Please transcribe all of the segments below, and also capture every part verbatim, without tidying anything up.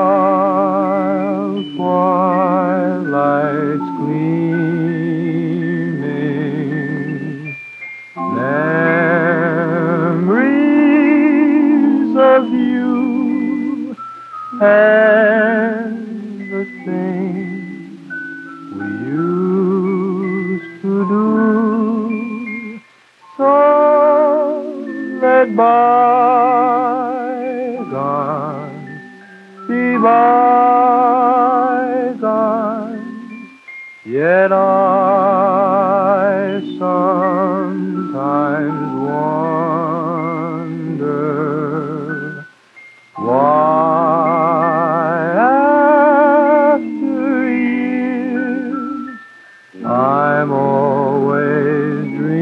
while twilight's gleaming, memories of you and the things we used to do. So let bygones be bygones. Yet I sometimes wonder why after years I'm always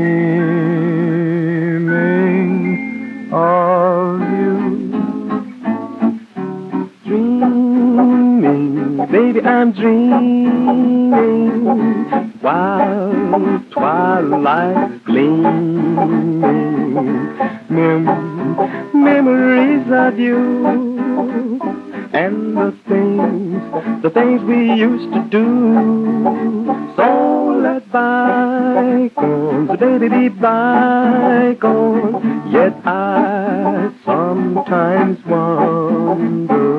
dreaming of you. Dreaming, baby, I'm dreaming while twilight's gleaming. Mem- memories of you and the things, the things we used to do. So let bygones, baby, be bygones. Yet I sometimes wonder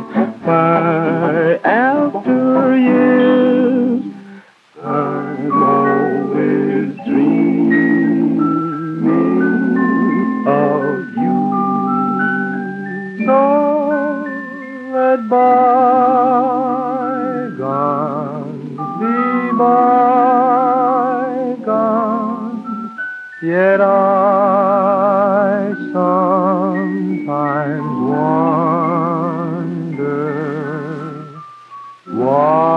why after years I'm always dreaming of you. So let bygones be bygones. Yet I sometimes wonder why